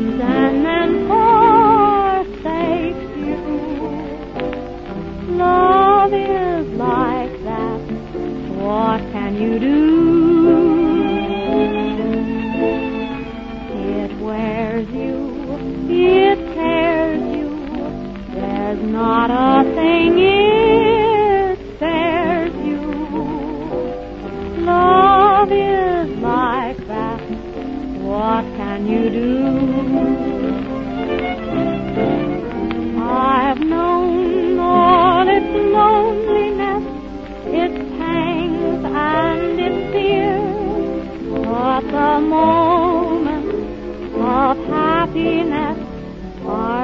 comes and then forsakes you. Love is like that. What can you do? It wears you, it tears you. There's not a thing it spares you. Love is like that. What can you do? I've known all its loneliness, its pangs and its fears, but the moments of happiness are